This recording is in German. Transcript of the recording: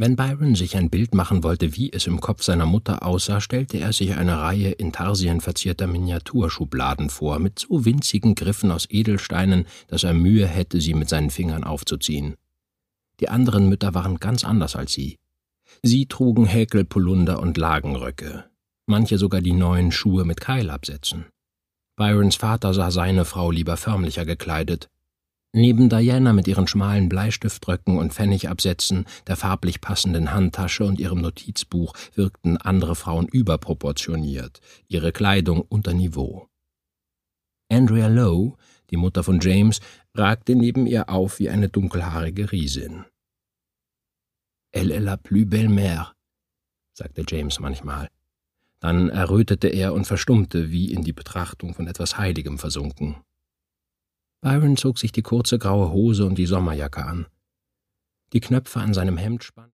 Wenn Byron sich ein Bild machen wollte, wie es im Kopf seiner Mutter aussah, stellte er sich eine Reihe Intarsien verzierter Miniaturschubladen vor, mit so winzigen Griffen aus Edelsteinen, dass er Mühe hätte, sie mit seinen Fingern aufzuziehen. Die anderen Mütter waren ganz anders als sie. Sie trugen Häkelpolunder und Lagenröcke, manche sogar die neuen Schuhe mit Keilabsätzen. Byrons Vater sah seine Frau lieber förmlicher gekleidet. Neben Diana mit ihren schmalen Bleistiftröcken und Pfennigabsätzen, der farblich passenden Handtasche und ihrem Notizbuch wirkten andere Frauen überproportioniert, ihre Kleidung unter Niveau. Andrea Lowe, die Mutter von James, ragte neben ihr auf wie eine dunkelhaarige Riesin. »Elle est la plus belle mère«, sagte James manchmal. Dann errötete er und verstummte, wie in die Betrachtung von etwas Heiligem versunken. Byron zog sich die kurze graue Hose und die Sommerjacke an. Die Knöpfe an seinem Hemd spannten